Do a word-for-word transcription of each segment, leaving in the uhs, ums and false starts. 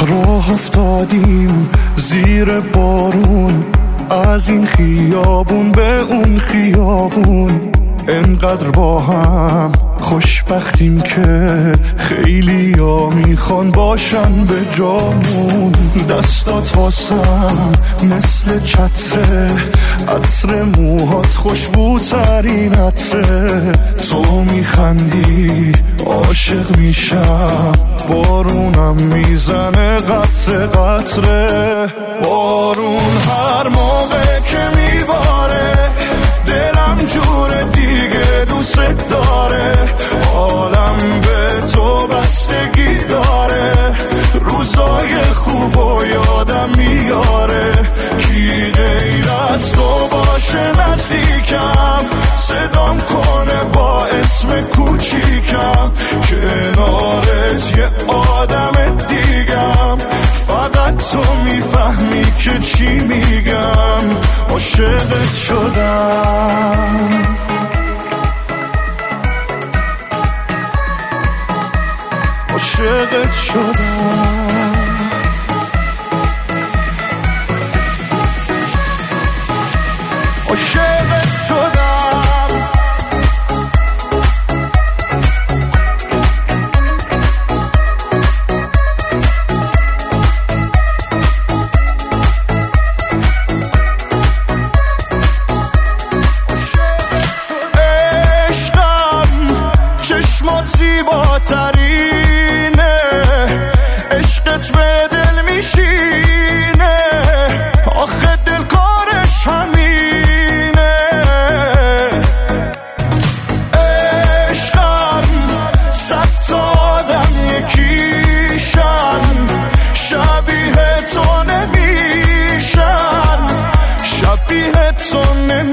راه افتادیم زیر بارون، از این خیابون به اون خیابون، انقدر با هم خوشبختیم که خیلی ها میخوان باشن به جامون. دستات واسم مثل چتره، عطر موهات خوشبوترین عطره. تو میخندی عاشق میشم، بارونم میزنه قطره قطره. بارون هر موقع که میباره دلم جور دیگه دوست داره. عالم به تو بستگی داره، روزای خوب و یادم میاره. کی غیر از تو باشه نزدیکم، صدام کنه با اسم کوچیکم. کنارت یه آدم دیگم، فقط تو میفهمی که چی میگم. عاشقت شدم، عاشقت شدم، عاشقت شدم. چشمات زیباترینه، عشقت به دل میشینه، آخه دل کارش همینه. عشقم صد تا آدم یکیشن، شبیه تو نمیشن، شبیه تو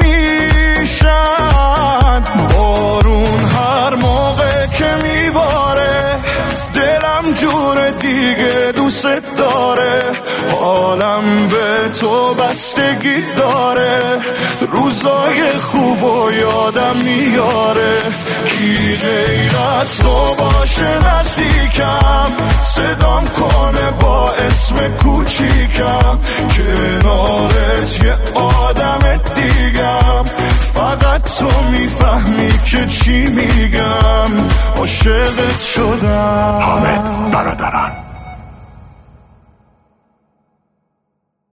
نمیشن. بارون هر موقع که میباره دلم جور دیگه دوست داره. عالم به تو بستگی داره، روزای خوب و یادم میاره. کی غیر از تو باشه نزدیکم، صدام کنه با اسم کوچیکم. کنارت یه آدم دیگم، فقط تو میفهمی که چی میگم. عاشقت شدم.